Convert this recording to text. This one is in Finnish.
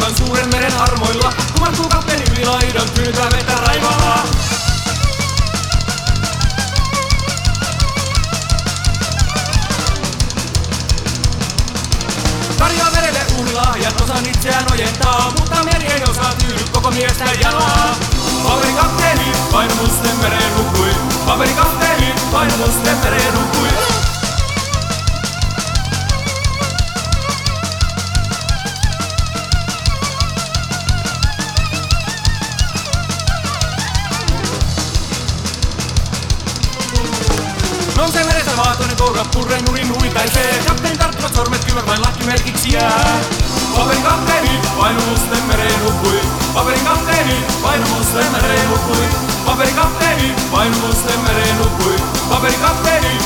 Aivan suuren meren armoilla kumartuu kapteeni yli laidan, pyytää vettä raivaa. Tarjoaa merelle uunilahjan, osan itseään ojentaa, mutta meri ei osaa tyydy koko miestä janoa. Paperikapteeni, vain musten mereen hukkui. Paperikapteeni, vain musten mereen hukkui. Nousee meressä vaatoinen koura, purren nurin huitaisee. Kapteeni tarttuvat sormet, kyllä vain lakkimerkiksi jää. Paperikapteeni, vain musten mereen hukkui. Paperikapteeni, vain musten mereen hukkui. Paperikapteeni, vain musten mereen hukkui. Paperikapteeni,